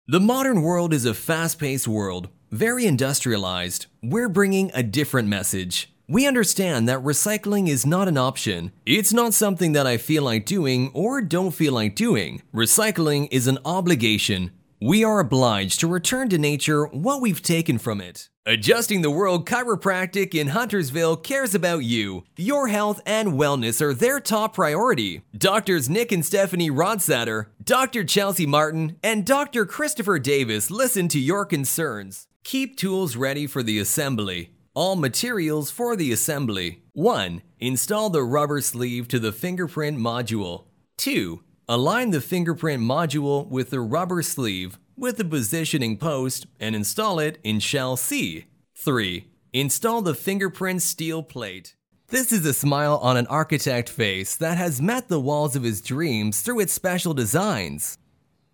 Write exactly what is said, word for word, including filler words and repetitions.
The modern world is a fast-paced world, very industrialized. We're bringing a different message. We understand that recycling is not an option. It's not something that I feel like doing or don't feel like doing. Recycling is an obligation. We are obliged to return to nature what we've taken from it. Adjusting the World Chiropractic in Huntersville cares about you. Your health and wellness are their top priority. Doctors Nick and Stephanie Rodsatter, Doctor Chelsea Martin, and Doctor Christopher Davis listen to your concerns. Keep tools ready for the assembly. All materials for the assembly. one. Install the rubber sleeve to the fingerprint module. two. Align the fingerprint module with the rubber sleeve with the positioning post and install it in shell C. three. Install the fingerprint steel plate. This is a smile on an architect face that has met the walls of his dreams through its special designs.